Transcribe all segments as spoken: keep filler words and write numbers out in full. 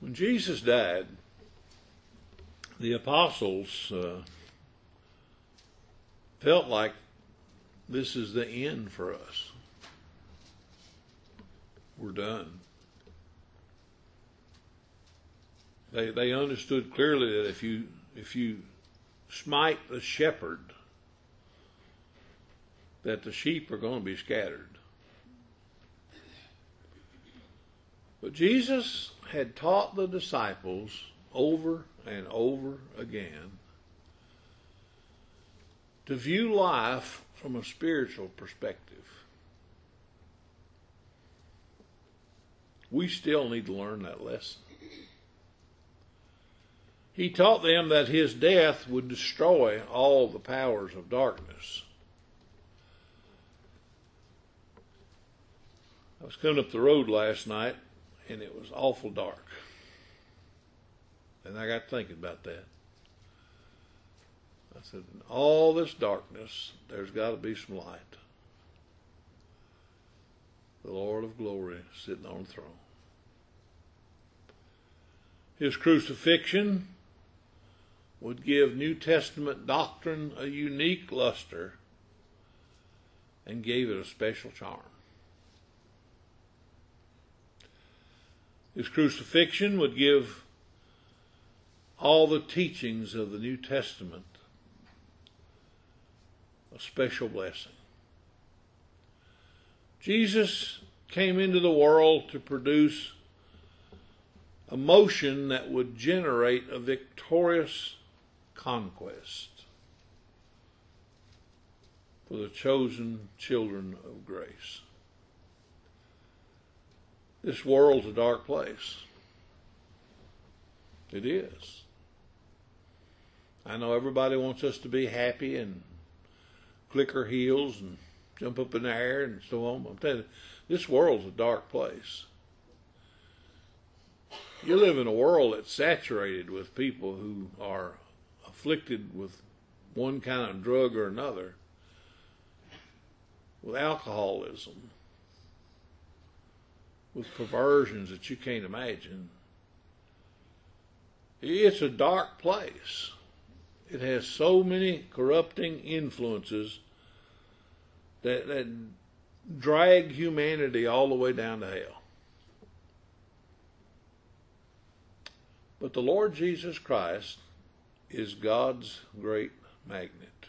When Jesus died, the apostles uh, felt like this is the end for us. We're done. They they understood clearly that if you if you smite the shepherd, that the sheep are going to be scattered. But Jesus had taught the disciples over and over again to view life from a spiritual perspective. We still need to learn that lesson. He taught them that his death would destroy all the powers of darkness. I was coming up the road last night, and it was awful dark. And I got thinking about that. I said, in all this darkness, there's got to be some light. The Lord of glory sitting on the throne. His crucifixion would give New Testament doctrine a unique luster and gave it a special charm. His crucifixion would give all the teachings of the New Testament a special blessing. Jesus came into the world to produce a motion that would generate a victorious conquest for the chosen children of grace. This world's a dark place. It is. I know everybody wants us to be happy and click our heels and jump up in the air and so on. I'm telling you, this world's a dark place. You live in a world that's saturated with people who are afflicted with one kind of drug or another, with alcoholism, with perversions that you can't imagine. It's a dark place. It has so many corrupting influences that, that drag humanity all the way down to hell. But the Lord Jesus Christ is God's great magnet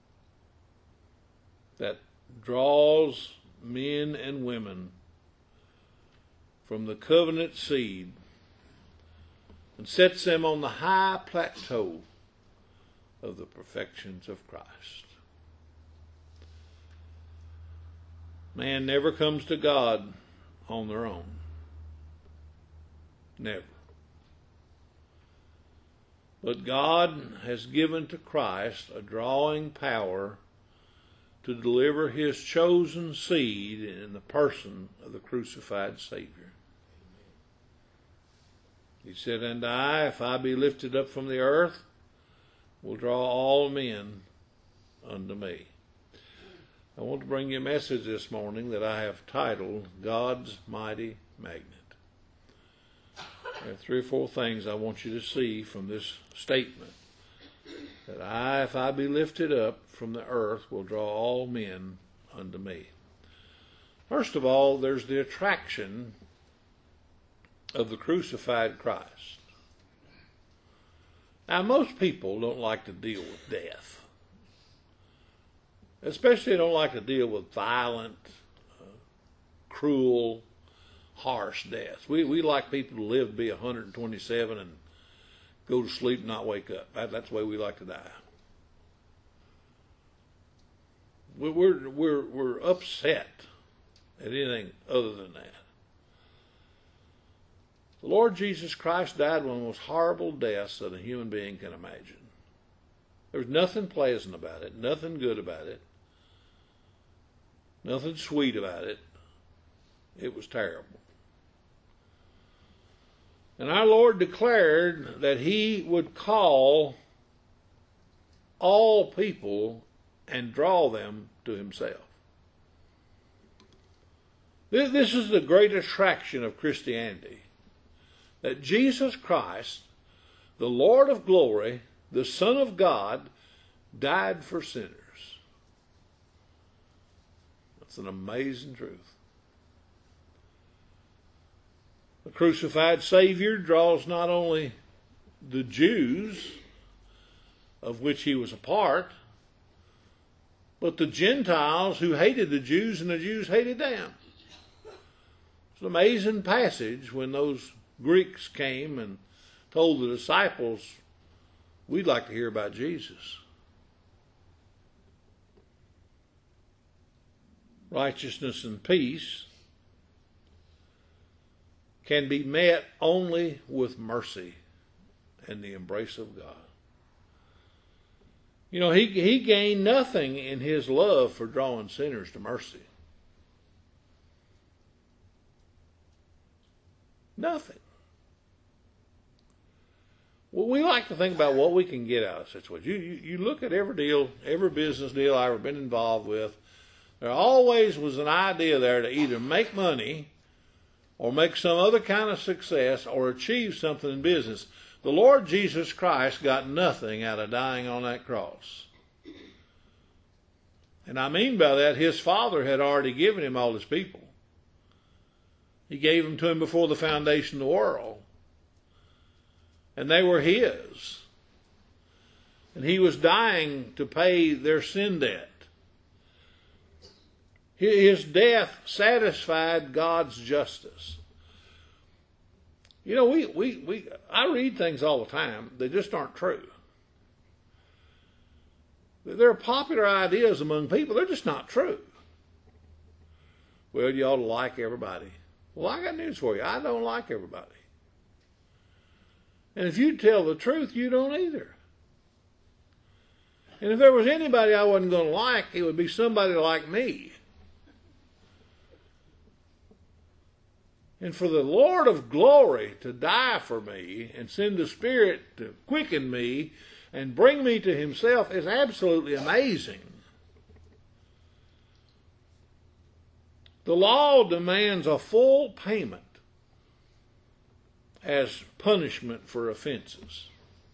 that draws men and women from the covenant seed and sets them on the high plateau of the perfections of Christ. Man never comes to God on their own. Never. But God has given to Christ a drawing power to deliver his chosen seed in the person of the crucified Savior. He said, and I, if I be lifted up from the earth, will draw all men unto me. I want to bring you a message this morning that I have titled, God's Mighty Magnet. There are three or four things I want you to see from this statement. That I, if I be lifted up from the earth, will draw all men unto me. First of all, there's the attraction of the crucified Christ. Now, most people don't like to deal with death. Especially they don't like to deal with violent, uh, cruel, harsh death. We we like people to live to be one hundred twenty-seven and go to sleep and not wake up. That, that's the way we like to die. We, we're we're we're upset at anything other than that. The Lord Jesus Christ died one of the most horrible deaths that a human being can imagine. There's nothing pleasant about it, nothing good about it, nothing sweet about it. It was terrible. And our Lord declared that he would call all people and draw them to himself. This is the great attraction of Christianity. that Jesus Christ, the Lord of glory, the Son of God, died for sinners. That's an amazing truth. The crucified Savior draws not only the Jews, of which he was a part, but the Gentiles who hated the Jews and the Jews hated them. It's an amazing passage when those Greeks came and told the disciples, we'd like to hear about Jesus. Righteousness and peace can be met only with mercy and the embrace of God. You know, he, he gained nothing in his love for drawing sinners to mercy. Nothing. Well, we like to think about what we can get out of a situation. You, you, you look at every deal, every business deal I've ever been involved with, there always was an idea there to either make money or make some other kind of success or achieve something in business. The Lord Jesus Christ got nothing out of dying on that cross. And I mean by that, his Father had already given him all his people. He gave them to him before the foundation of the world. And they were his. And he was dying to pay their sin debt. His death satisfied God's justice. You know, we, we, we I read things all the time that just aren't true. They're popular ideas among people. They're just not true. Well, you ought to like everybody. Well, I got news for you. I don't like everybody. And if you tell the truth, you don't either. And if there was anybody I wasn't going to like, it would be somebody like me. And for the Lord of glory to die for me and send the Spirit to quicken me and bring me to himself is absolutely amazing. The law demands a full payment as punishment for offenses.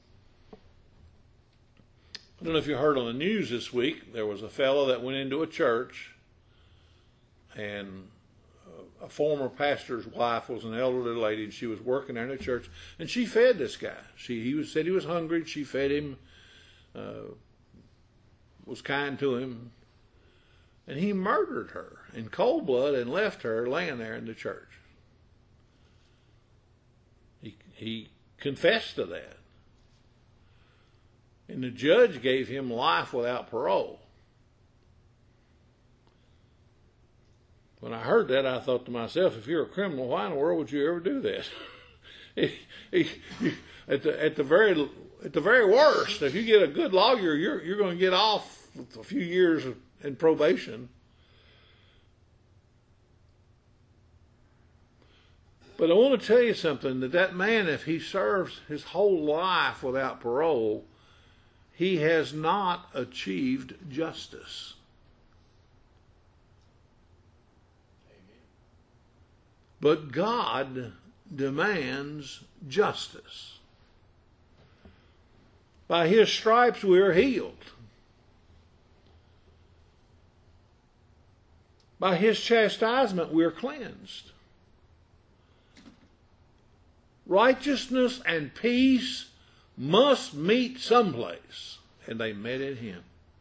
I don't know if you heard on the news this week, there was a fellow that went into a church, and a former pastor's wife was an elderly lady, and she was working there in the church, and she fed this guy. She he was, said he was hungry, and she fed him, uh, was kind to him, and he murdered her in cold blood and left her laying there in the church. He he confessed to that, and the judge gave him life without parole. When I heard that, I thought to myself, if you're a criminal, why in the world would you ever do that? at the at the very at the very worst, if you get a good lawyer, you're you're going to get off with a few years in probation. But I want to tell you something, that that man, if he serves his whole life without parole, he has not achieved justice. But God demands justice. By his stripes we are healed. By his chastisement we are cleansed. Righteousness and peace must meet someplace, and they met in him.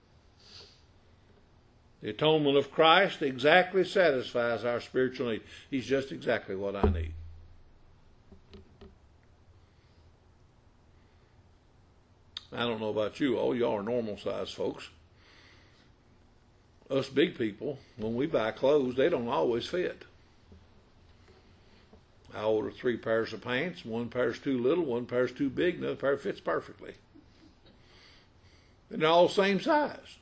The atonement of Christ exactly satisfies our spiritual need. He's just exactly what I need. I don't know about you all. Y'all are normal-sized folks. Us big people, when we buy clothes, they don't always fit. I order three pairs of pants. One pair's too little, one pair's too big, another pair fits perfectly. And they're all the same size.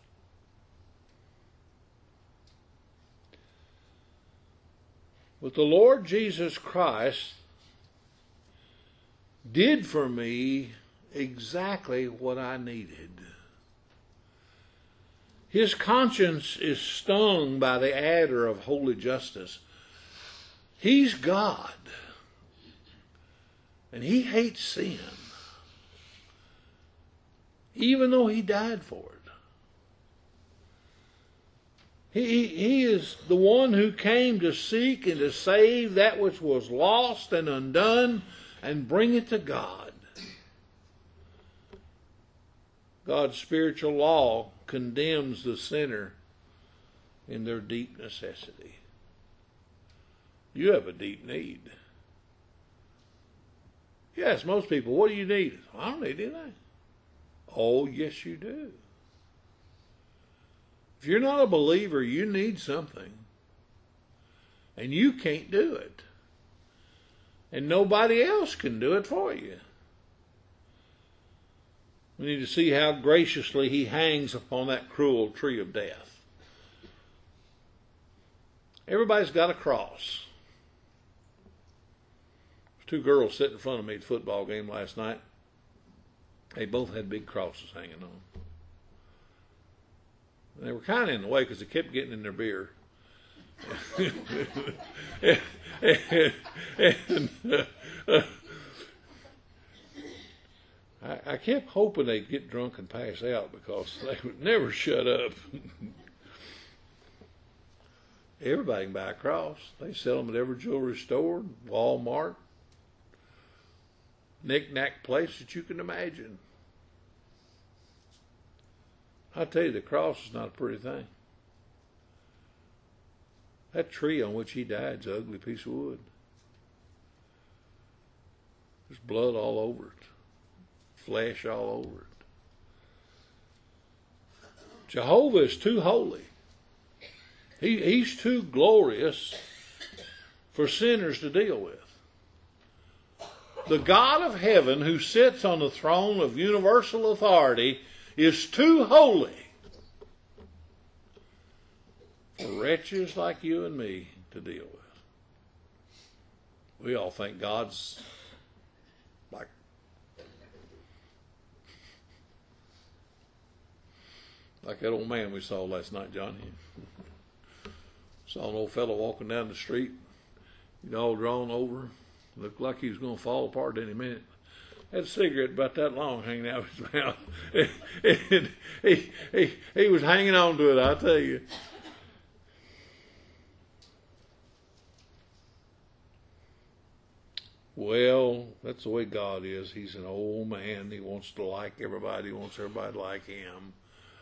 But the Lord Jesus Christ did for me exactly what I needed. His conscience is stung by the adder of holy justice. He's God. And he hates sin, even though he died for it. He, he is the one who came to seek and to save that which was lost and undone and bring it to God. God's spiritual law condemns the sinner in their deep necessity. You have a deep need. You ask most people, what do you need? I don't need anything. Oh, yes, you do. If you're not a believer, you need something. And you can't do it. And nobody else can do it for you. We need to see how graciously he hangs upon that cruel tree of death. Everybody's got a cross. Two girls sitting in front of me at the football game last night. They both had big crosses hanging on. They were kind of in the way because they kept getting in their beer. and, and, uh, uh, I, I kept hoping they'd get drunk and pass out because they would never shut up. Everybody can buy a cross. They sell them at every jewelry store, Walmart, knick-knack place that you can imagine. I tell you, the cross is not a pretty thing. That tree on which he died is an ugly piece of wood. There's blood all over it. Flesh all over it. Jehovah is too holy. He, he's too glorious for sinners to deal with. The God of heaven who sits on the throne of universal authority is too holy for wretches like you and me to deal with. We all think God's like like that old man we saw last night, Johnny. Saw an old fellow walking down the street, he'd all drawn over, looked like he was going to fall apart any minute. Had a cigarette about that long hanging out of his mouth. And he, he, he was hanging on to it, I tell you. Well, that's the way God is. He's an old man. He wants to like everybody. He wants everybody to like him.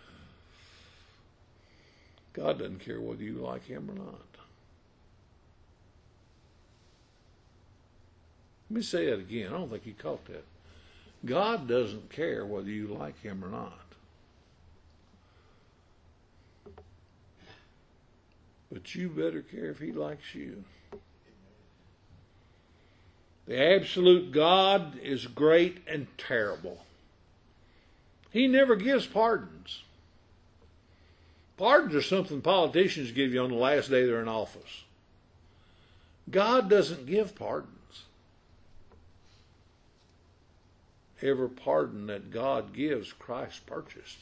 God doesn't care whether you like him or not. Let me say that again. I don't think you caught that. God doesn't care whether you like him or not. But you better care if he likes you. The absolute God is great and terrible. He never gives pardons. Pardons are something politicians give you on the last day they're in office. God doesn't give pardons. Every pardon that God gives, Christ purchased.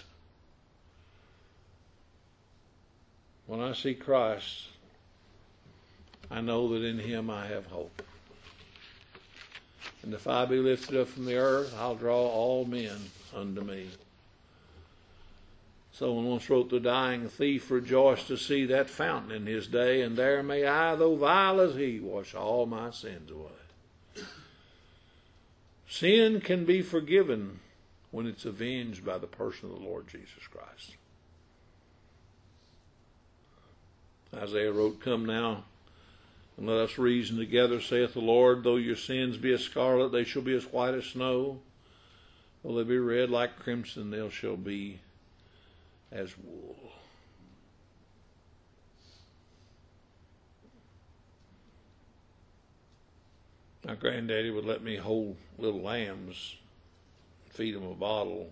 When I see Christ, I know that in him I have hope. And if I be lifted up from the earth, I'll draw all men unto me. Someone once wrote, the dying thief rejoiced to see that fountain in his day, and there may I, though vile as he, wash all my sins away. Sin can be forgiven when it's avenged by the person of the Lord Jesus Christ. Isaiah wrote, come now, and let us reason together, saith the Lord. Though your sins be as scarlet, they shall be as white as snow. Though they be red like crimson, they shall be as wool. My granddaddy would let me hold little lambs, feed them a bottle,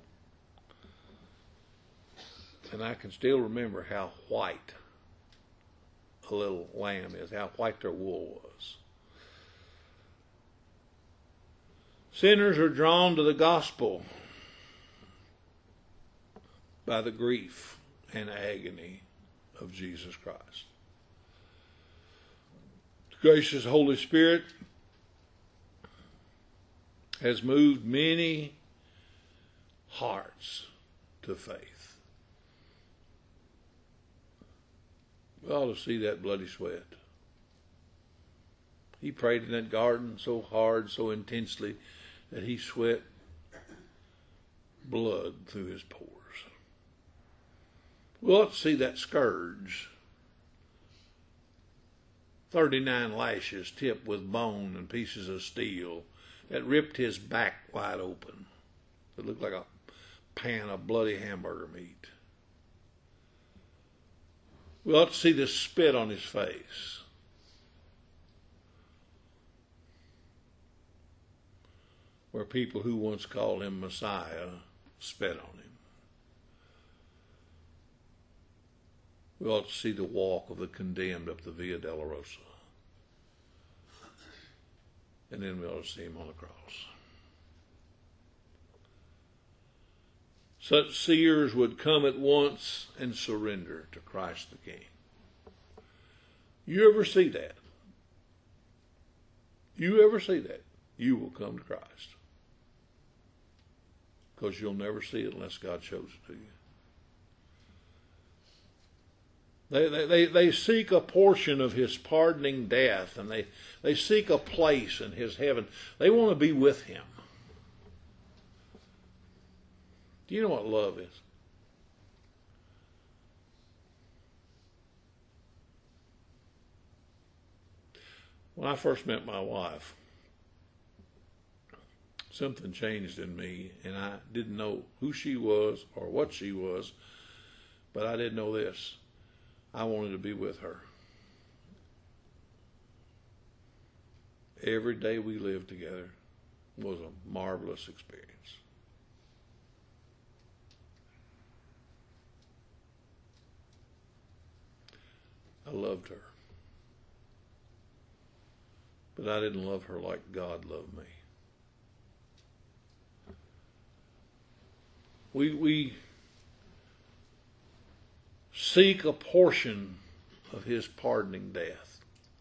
and I can still remember how white a little lamb is, how white their wool was. Sinners are drawn to the gospel by the grief and agony of Jesus Christ. The gracious Holy Spirit has moved many hearts to faith. We ought to see that bloody sweat. He prayed in that garden so hard, so intensely, that he sweat blood through his pores. We ought to see that scourge. Thirty-nine lashes tipped with bone and pieces of steel that ripped his back wide open. It looked like a pan of bloody hamburger meat. We ought to see the spit on his face. Where people who once called him Messiah spit on him. We ought to see the walk of the condemned up the Via Dolorosa. And then we ought to see him on the cross. Such seers would come at once and surrender to Christ the King. You ever see that? You ever see that? You will come to Christ. Because you'll never see it unless God shows it to you. They, they, they, they seek a portion of his pardoning death, and they, they seek a place in his heaven. They want to be with him. Do you know what love is? When I first met my wife, something changed in me, and I didn't know who she was or what she was, but I did know this. I wanted to be with her. Every day we lived together was a marvelous experience. I loved her. But I didn't love her like God loved me. We, we seek a portion of his pardoning death.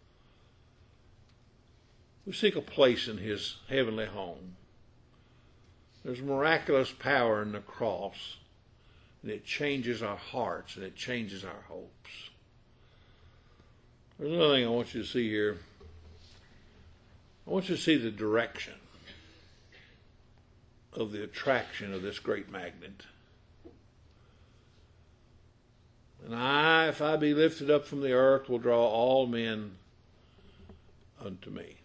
We seek a place in his heavenly home. There's miraculous power in the cross, and it changes our hearts, and it changes our hopes. There's another thing I want you to see here. I want you to see the direction of the attraction of this great magnet. And I, if I be lifted up from the earth, will draw all men unto me.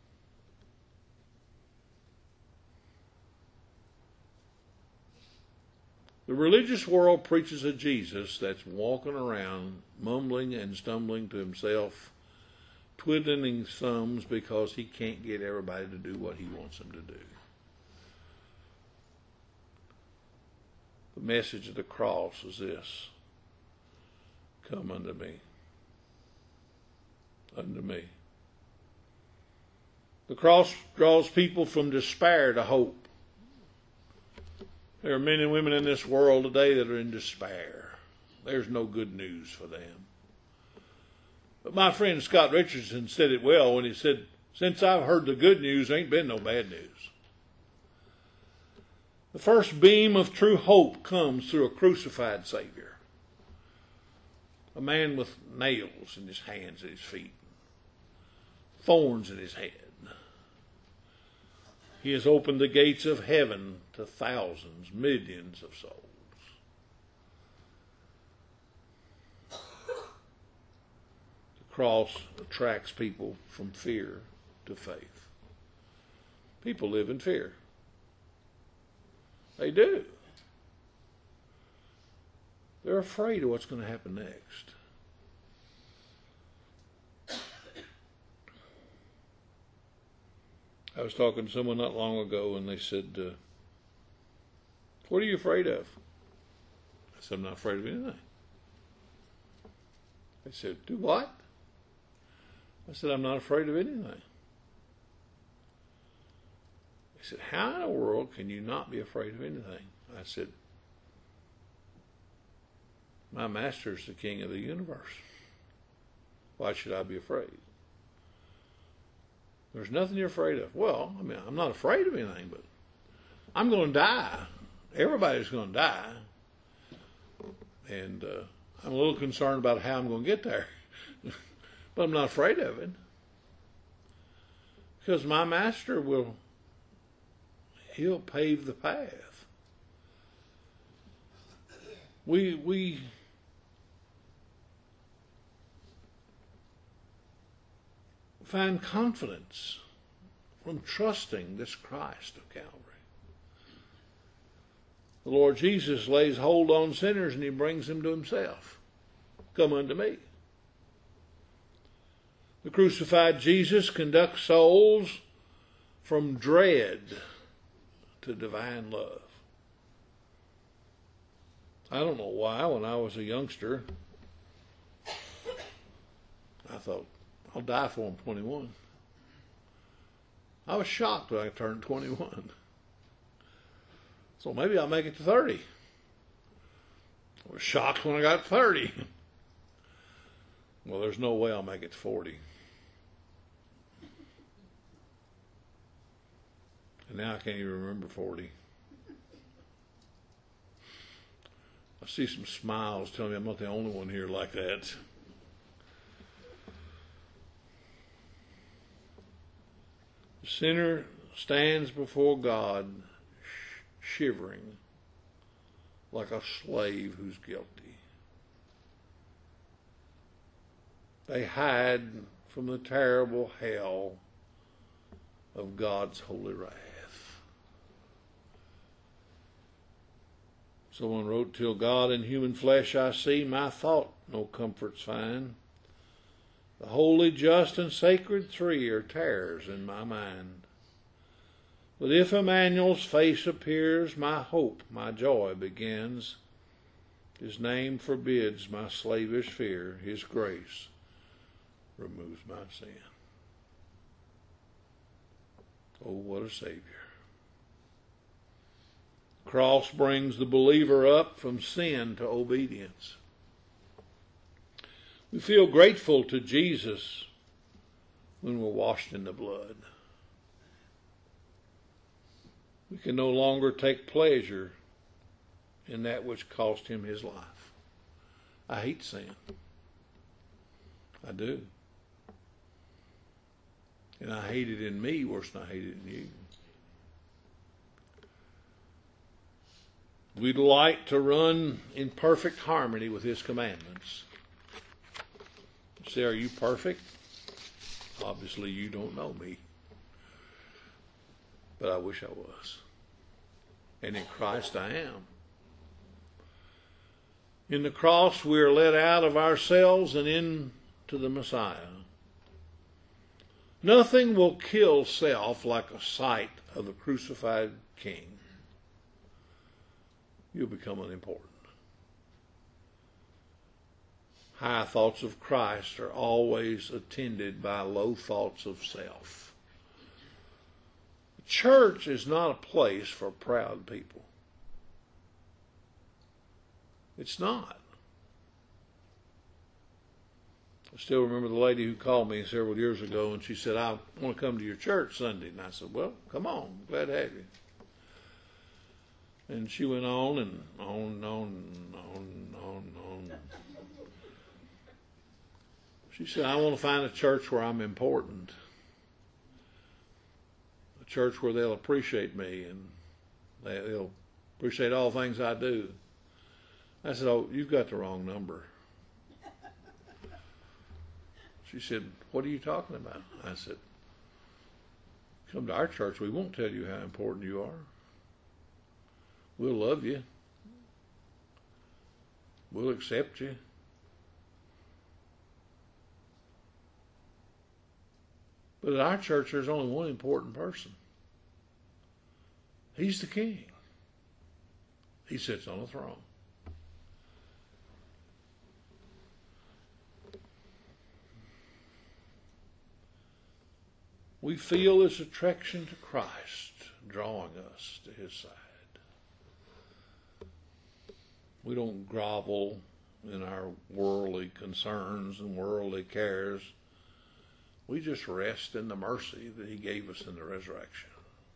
The religious world preaches a Jesus that's walking around, mumbling and stumbling to himself, twiddling thumbs because he can't get everybody to do what he wants them to do. The message of the cross is this: come unto me. Unto me. The cross draws people from despair to hope. There are men and women in this world today that are in despair. There's no good news for them. But my friend Scott Richardson said it well when he said, since I've heard the good news, there ain't been no bad news. The first beam of true hope comes through a crucified Savior. A man with nails in his hands and his feet, thorns in his head. He has opened the gates of heaven to thousands, millions of souls. The cross attracts people from fear to faith. People live in fear. They do. They're afraid of what's going to happen next. I was talking to someone not long ago, and they said, uh, what are you afraid of? I said, I'm not afraid of anything. They said, do what? I said, I'm not afraid of anything. They said, how in the world can you not be afraid of anything? I said, my master is the king of the universe. Why should I be afraid? There's nothing you're afraid of. Well, I mean, I'm not afraid of anything, but I'm going to die. Everybody's going to die. And uh, I'm a little concerned about how I'm going to get there. But I'm not afraid of it. Because my master will, he'll pave the path. We, we, find confidence from trusting this Christ of Calvary. The Lord Jesus lays hold on sinners and he brings them to himself. Come unto me. The crucified Jesus conducts souls from dread to divine love. I don't know why, when I was a youngster, I thought, I'll die for him twenty-one. I was shocked when I turned twenty-one. So maybe I'll make it to thirty. I was shocked when I got thirty. Well, there's no way I'll make it to forty. And now I can't even remember forty. I see some smiles telling me I'm not the only one here like that. The sinner stands before God sh- shivering like a slave who's guilty. They hide from the terrible hell of God's holy wrath. Someone wrote, till God in human flesh I see, my thought no comforts find. The holy, just, and sacred three are terrors in my mind. But if Emmanuel's face appears, my hope, my joy begins. His name forbids my slavish fear. His grace removes my sin. Oh, what a Savior. The cross brings the believer up from sin to obedience. We feel grateful to Jesus when we're washed in the blood. We can no longer take pleasure in that which cost him his life. I hate sin. I do. And I hate it in me worse than I hate it in you. We delight to run in perfect harmony with his commandments. Say, are you perfect? Obviously, you don't know me. But I wish I was. And in Christ I am. In the cross, we are led out of ourselves and into the Messiah. Nothing will kill self like a sight of the crucified King. You'll become unimportant. High thoughts of Christ are always attended by low thoughts of self. The church is not a place for proud people. It's not. I still remember the lady who called me several years ago, and she said, I want to come to your church Sunday. And I said, well, come on. Glad to have you. And she went on and on and on and on and on and on. She said, I want to find a church where I'm important. A church where they'll appreciate me and they'll appreciate all things I do. I said, oh, you've got the wrong number. She said, what are you talking about? I said, come to our church. We won't tell you how important you are. We'll love you. We'll accept you. But at our church, there's only one important person. He's the King. He sits on a throne. We feel this attraction to Christ drawing us to his side. We don't grovel in our worldly concerns and worldly cares. We just rest in the mercy that he gave us in the resurrection.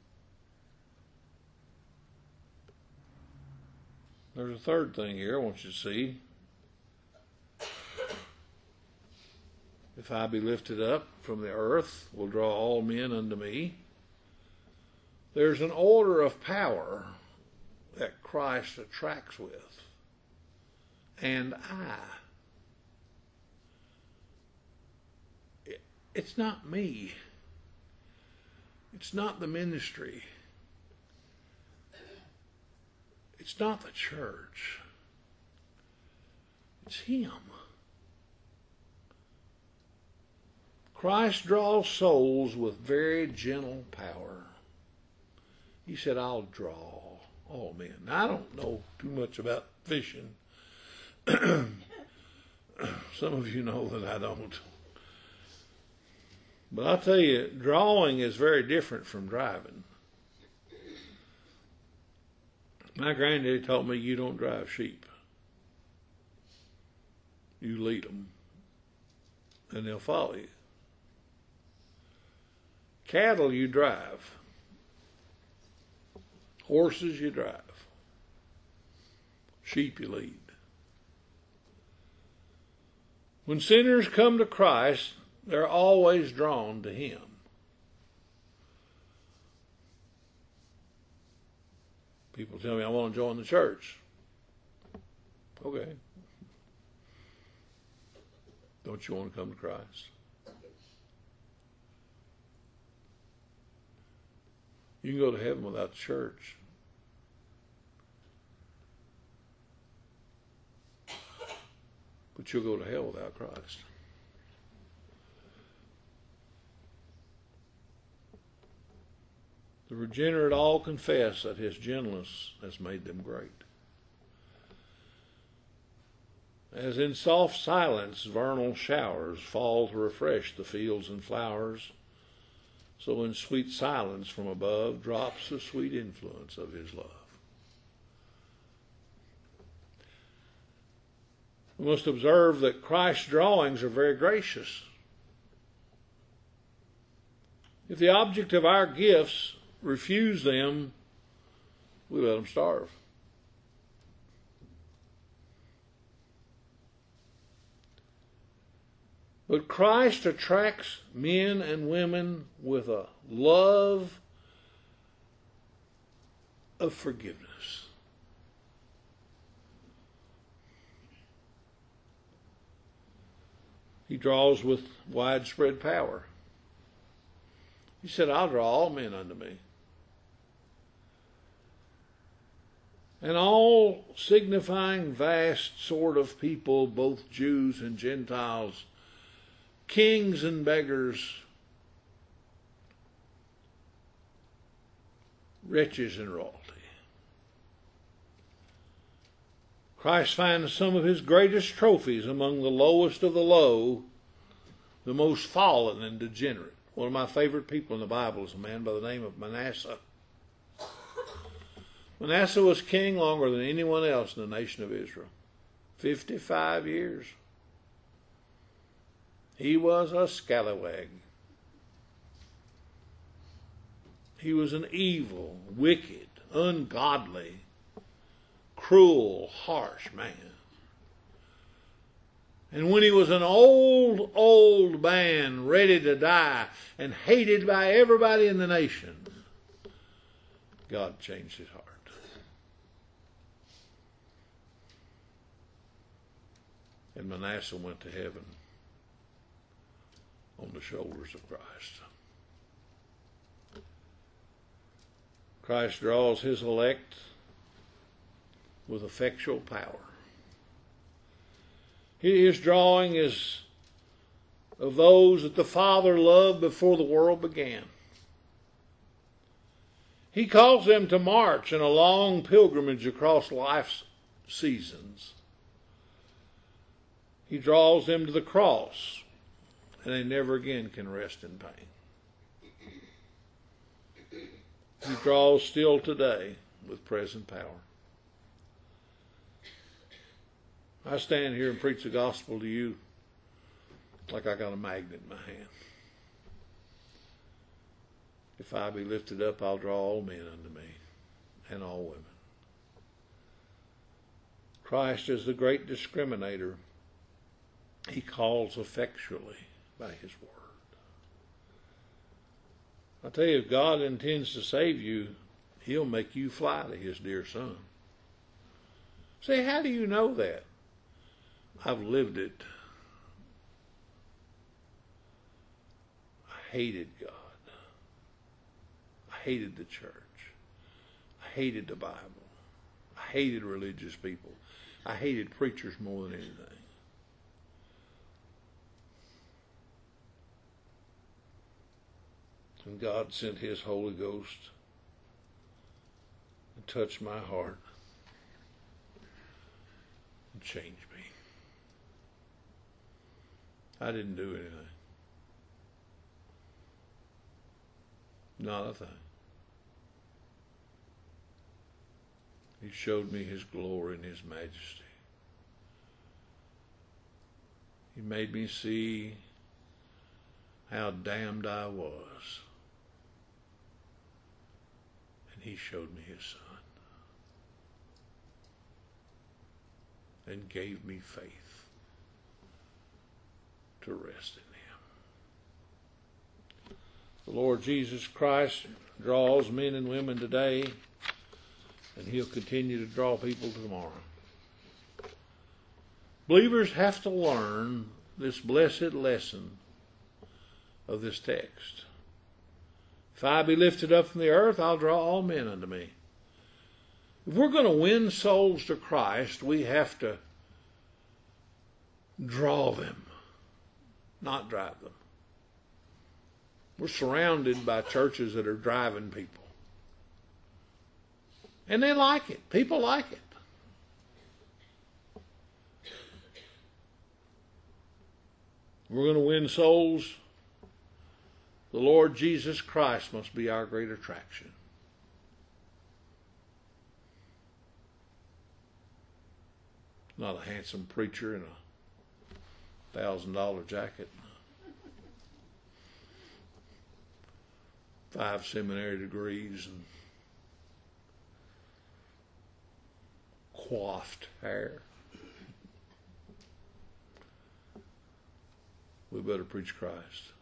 There's a third thing here I want you to see. If I be lifted up from the earth, will draw all men unto me. There's an order of power that Christ attracts with. And I. It's not me. It's not the ministry. It's not the church. It's him. Christ draws souls with very gentle power. He said, I'll draw all men. Now, I don't know too much about fishing. Some of you know that I don't. But I'll tell you, drawing is very different from driving. My granddaddy taught me you don't drive sheep. You lead them, and they'll follow you. Cattle you drive. Horses you drive. Sheep you lead. When sinners come to Christ, they're always drawn to him. People tell me, I want to join the church. Okay. Don't you want to come to Christ? You can go to heaven without the church. But you'll go to hell without Christ. The regenerate all confess that his gentleness has made them great. As in soft silence vernal showers fall to refresh the fields and flowers, so in sweet silence from above drops the sweet influence of his love. We must observe that Christ's drawings are very gracious. If the object of our gifts refuse them, we let them starve. But Christ attracts men and women with a love of forgiveness. He draws with widespread power. He said, I'll draw all men unto me. And all signifying vast sort of people, both Jews and Gentiles, kings and beggars, riches and royalty. Christ finds some of his greatest trophies among the lowest of the low, the most fallen and degenerate. One of my favorite people in the Bible is a man by the name of Manasseh. Manasseh was king longer than anyone else in the nation of Israel. fifty-five years. He was a scallywag. He was an evil, wicked, ungodly, cruel, harsh man. And when he was an old, old man ready to die and hated by everybody in the nation, God changed his heart. And Manasseh went to heaven on the shoulders of Christ. Christ draws his elect with effectual power. His drawing is of those that the Father loved before the world began. He calls them to march in a long pilgrimage across life's seasons. He draws them to the cross, and they never again can rest in pain. He draws still today with present power. I stand here and preach the gospel to you like I got a magnet in my hand. If I be lifted up, I'll draw all men unto me, and all women. Christ is the great discriminator. He calls effectually by his word. I tell you, if God intends to save you, he'll make you fly to his dear son. Say, how do you know that? I've lived it. I hated God. I hated the church. I hated the Bible. I hated religious people. I hated preachers more than anything. And God sent his Holy Ghost and touched my heart and changed me. I didn't do anything. Not a thing. He showed me his glory and his majesty. He made me see how damned I was. And he showed me his son. And gave me faith to rest in him. The Lord Jesus Christ draws men and women today, and he'll continue to draw people tomorrow. Believers have to learn this blessed lesson of this text. If I be lifted up from the earth, I'll draw all men unto me. If we're going to win souls to Christ, we have to draw them, not drive them. We're surrounded by churches that are driving people. And they like it. People like it. We're going to win souls. The Lord Jesus Christ must be our great attraction. Not a handsome preacher in a thousand dollar jacket. Five seminary degrees and coiffed hair. We better preach Christ.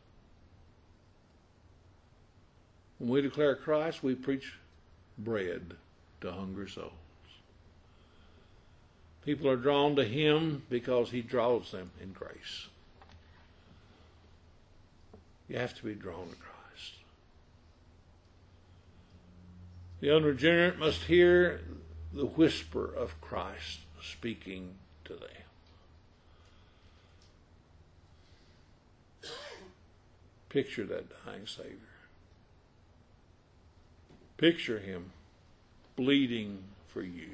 When we declare Christ, we preach bread to hungry souls. People are drawn to him because he draws them in grace. You have to be drawn to Christ. The unregenerate must hear the whisper of Christ speaking to them. Picture that dying Savior. Picture him bleeding for you.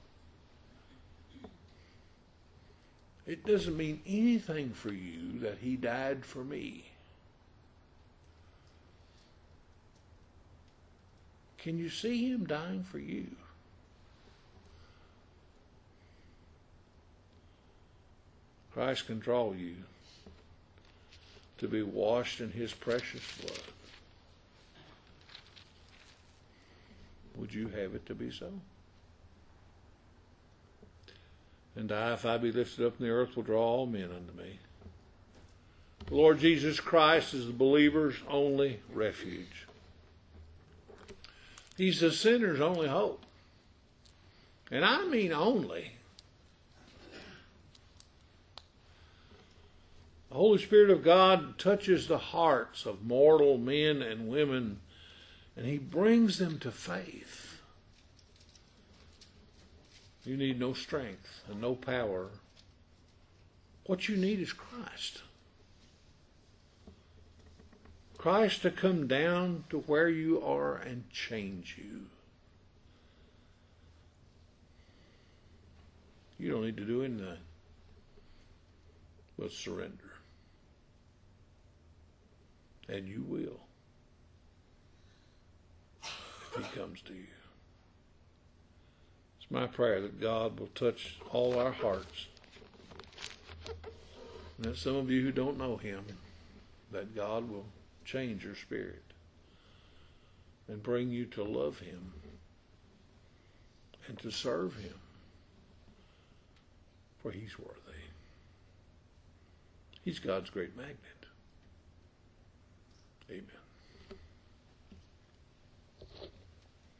It doesn't mean anything for you that he died for me. Can you see him dying for you? Christ can draw you to be washed in his precious blood. Would you have it to be so? And I, if I be lifted up in the earth, will draw all men unto me. The Lord Jesus Christ is the believer's only refuge. He's the sinner's only hope. And I mean only. The Holy Spirit of God touches the hearts of mortal men and women, and he brings them to faith. You need no strength and no power. What you need is Christ. Christ to come down to where you are and change you. You don't need to do anything but surrender. And you will if he comes to you. It's my prayer that God will touch all our hearts. And that some of you who don't know him, that God will change your spirit and bring you to love him and to serve him, for he's worthy. He's God's great magnet. Amen.